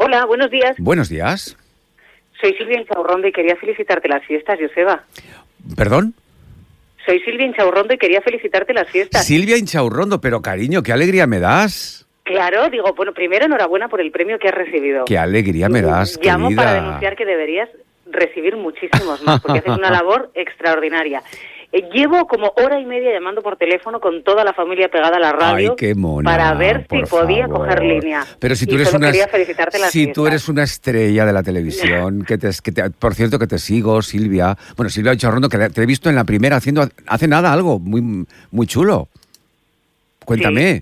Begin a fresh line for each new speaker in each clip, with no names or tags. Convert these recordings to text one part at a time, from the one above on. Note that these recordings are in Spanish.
Hola, buenos días.
Buenos días.
Soy Silvia Inchaurrondo y quería felicitarte las fiestas, Joseba.
¿Perdón?
Soy Silvia Inchaurrondo y quería felicitarte las fiestas.
Silvia Inchaurrondo, pero cariño, qué alegría me das.
Claro, digo, bueno, primero enhorabuena por el premio que has recibido.
Qué alegría me das,
Llamo
querida.
para denunciar que deberías recibir muchísimos más, porque haces una labor extraordinaria. Llevo como hora y media llamando por teléfono con toda la familia pegada a la radio.
Ay, qué mona,
para ver si podía coger línea.
Pero si tú
y
eres
solo
una,
quería felicitarte las
si
fiestas.
tú eres una estrella de la televisión, por cierto que te sigo, Silvia. Bueno, Silvia Inchaurrondo, que te he visto en la primera haciendo hace nada algo muy chulo. Cuéntame.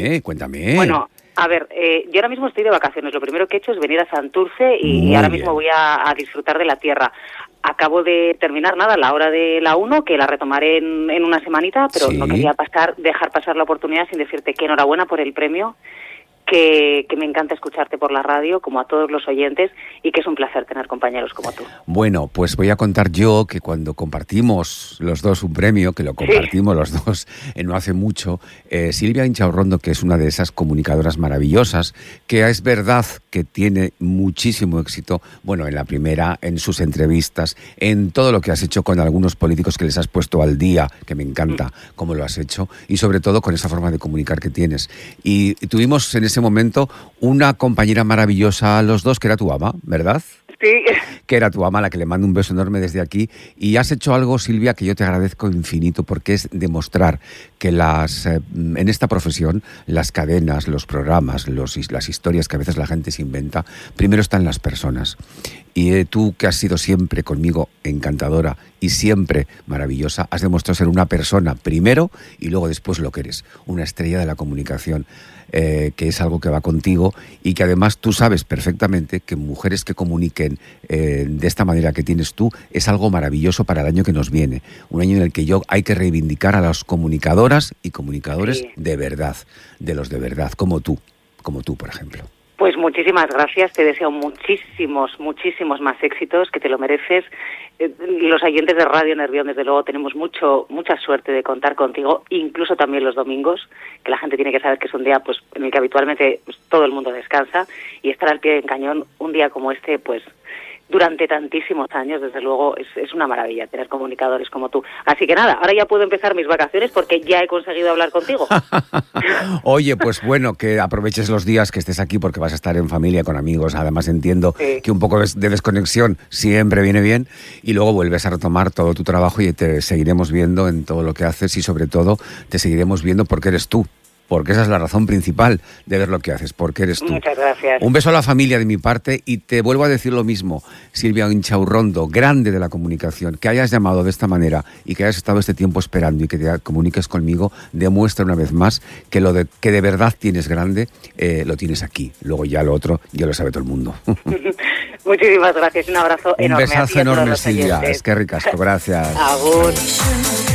Bueno, a ver, yo ahora mismo estoy de vacaciones. Lo primero que he hecho es venir a Santurce y ahora mismo voy a disfrutar de la tierra. Acabo de terminar, la hora de la 1, que la retomaré en una semanita, pero
Sí.
no quería dejar pasar la oportunidad sin decirte que enhorabuena por el premio, que me encanta escucharte por la radio, como a todos los oyentes, y que es un placer tener compañeros como tú.
Bueno, pues voy a contar yo que cuando compartimos los dos un premio, que lo compartimos los dos no hace mucho, Silvia Inchaurrondo, que es una de esas comunicadoras maravillosas, que es verdad que tiene muchísimo éxito, bueno, en la primera, en sus entrevistas, en todo lo que has hecho con algunos políticos que les has puesto al día, que me encanta cómo lo has hecho, y sobre todo con esa forma de comunicar que tienes. Y tuvimos en ese momento una compañera maravillosa a los dos, que era tu ama, ¿verdad?
Sí.
Que era tu ama, a la que le mando un beso enorme desde aquí. Y has hecho algo, Silvia, que yo te agradezco infinito, porque es demostrar que en esta profesión las cadenas, los programas, las historias que a veces la gente se inventa, primero están las personas. Y tú, que has sido siempre conmigo encantadora y siempre maravillosa, has demostrado ser una persona primero y luego después lo que eres, una estrella de la comunicación, que es algo que va contigo y que además tú sabes perfectamente que mujeres que comuniquen de esta manera que tienes tú es algo maravilloso para el año que nos viene. Un año en el que hay que reivindicar a las comunicadoras y comunicadores de verdad, de los de verdad, como tú, por ejemplo.
Pues muchísimas gracias, te deseo muchísimos más éxitos, que te lo mereces. Los oyentes de Radio Nervión, desde luego, tenemos mucha suerte de contar contigo, incluso también los domingos, que la gente tiene que saber que es un día pues en el que habitualmente todo el mundo descansa, y estar al pie del cañón un día como este, pues durante tantísimos años, desde luego, es una maravilla tener comunicadores como tú. Así que nada, ahora ya puedo empezar mis vacaciones porque ya he conseguido hablar contigo.
Oye, pues bueno, que aproveches los días que estés aquí porque vas a estar en familia, con amigos. Además entiendo que un poco de desconexión siempre viene bien y luego vuelves a retomar todo tu trabajo y te seguiremos viendo en todo lo que haces y sobre todo te seguiremos viendo porque eres tú. Porque esa es la razón principal de ver lo que haces, porque eres tú.
Muchas gracias.
Un beso a la familia de mi parte y te vuelvo a decir lo mismo, Silvia Inchaurrondo, grande de la comunicación, que hayas llamado de esta manera y que hayas estado este tiempo esperando y que te comuniques conmigo, demuestra una vez más que que de verdad tienes grande, lo tienes aquí. Luego ya lo otro, ya lo sabe todo el mundo.
Muchísimas gracias, un abrazo enorme.
Un besazo enorme, Silvia. Es que ricasco, gracias.
Agur.